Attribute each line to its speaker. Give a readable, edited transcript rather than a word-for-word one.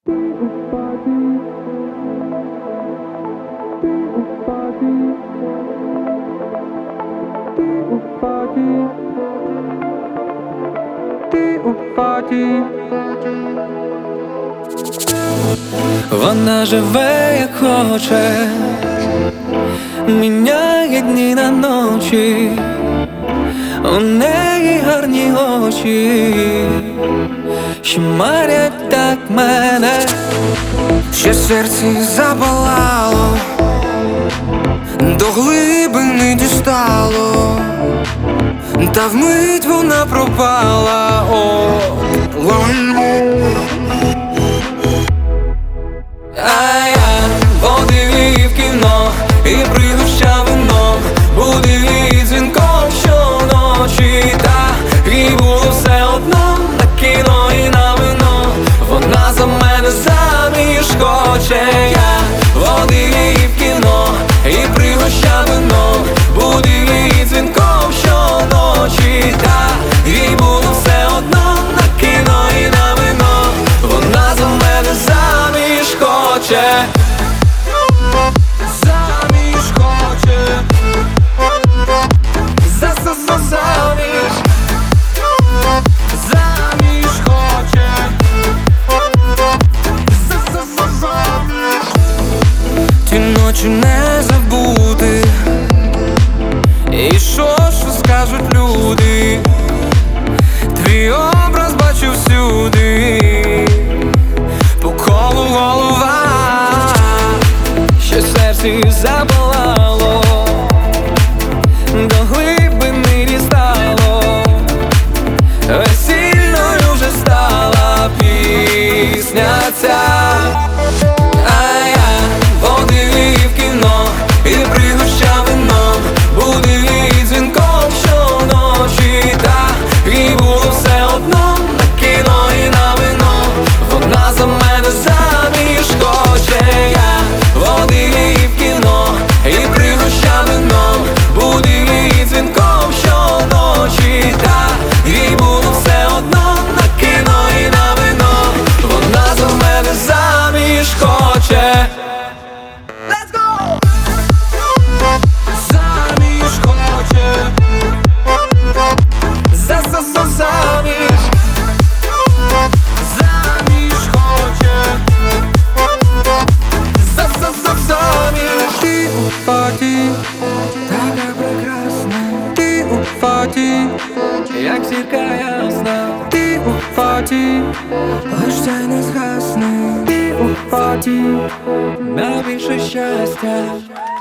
Speaker 1: Вона живе як хоче, міняє дні на ночі, у неї гарні очі, що марять так мене,
Speaker 2: ще серці запалало, до глибини дістало, та вмить вона пропала.
Speaker 1: А я водив її в кіно і пригощав вином, будив її дзвінком щоночі, та їй було все одно на кіно і на вино. Вона за мене заміж хоче. Я водив її в кіно і пригощав вином, будив її дзвінком щоночі, та їй було все одно на кіно і на вино. Вона за мене заміж хоче.
Speaker 2: Заміж хоче, заміж, заміж хоче, заміж. Ті ночі не забути, і що скажуть люди, твій образ бачу всюди, по колу голова,
Speaker 1: Ще серці запалало, до глибини дістало, весільною вже стала пісня ця. А я водив її в кіно і пригощав вином, будив її дзвінком щоночі, та їй було все одно на кіно і на вино. Вона за мене заміж хоче. Я водив її в кіно і пригощав вином, будив її дзвінком щоночі, та їй було все одно на кіно і на вино. Вона за мене заміж хоче.
Speaker 2: Let's go! Заміж хоче, заміж, заміж хоче, заміж. Ти у паті, така прекрасна, ти у паті,
Speaker 1: Як зірка ясна,
Speaker 2: ти у паті, лиш цей не згасне, ти у паті.
Speaker 1: на більше щастя.